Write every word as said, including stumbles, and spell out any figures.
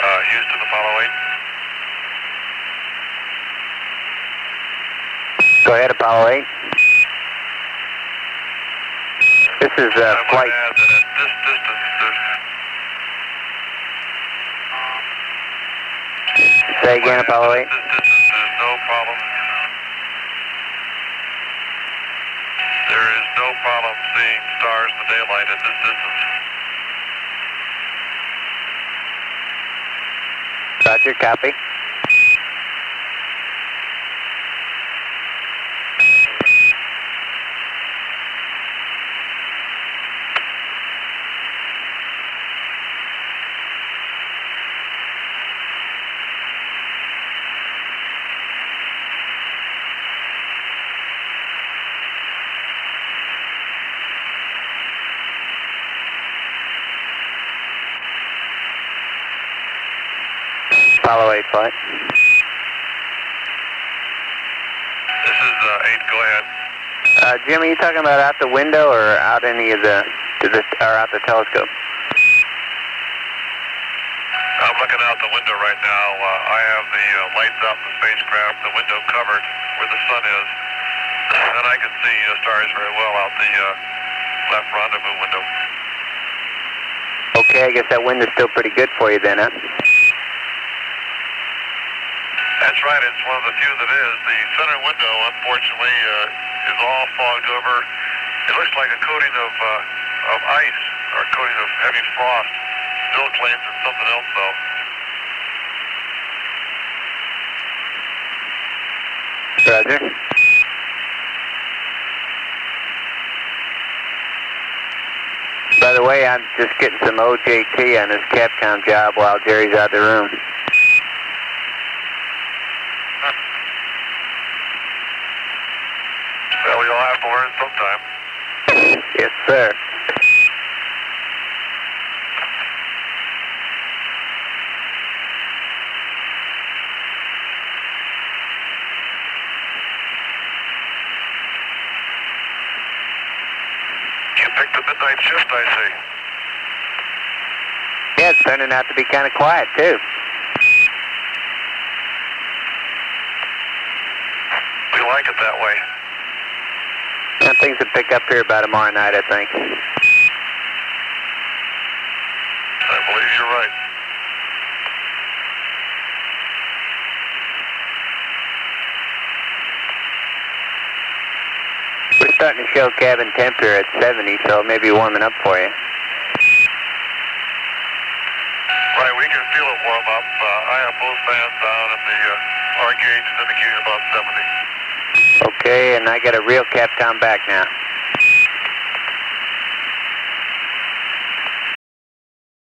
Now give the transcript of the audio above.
Uh, Houston, Apollo eight. Go ahead, Apollo eight. This is uh, I flight. might add that at this distance, there's... Say again, Apollo eight. At this distance, there's no problem. There is no problem seeing stars in the daylight at this distance. Roger, copy. Apollo eight flight. This is uh, eight, go ahead. Uh, Jim, are you talking about out the window or out any of the, to the or out the telescope? I'm looking out the window right now. Uh, I have the uh, lights out in the spacecraft, the window covered where the sun is, and I can see the stars very well out the uh, left rendezvous window. Okay, I guess that window's still pretty good for you then, huh? That's right, it's one of the few that is. The center window, unfortunately, uh, is all fogged over. It looks like a coating of, uh, of ice, or a coating of heavy frost. Bill claims it's something else, though. Roger. By the way, I'm just getting some O J T on this Capcom job while Jerry's out of the room. Well, we all have to learn sometime. Yes, sir. You picked the midnight shift, I see. Yeah, it's turning out to be kind of quiet, too. We like it that way. Yeah, things will pick up here by tomorrow night, I think. I believe you're right. We're starting to show cabin temperature at seventy, so it may be warming up for you. Right, we can feel it warm up. Uh, I have both fans down, and the uh, R gauge is indicating about seventy. Okay, and I got a real Capcom back now.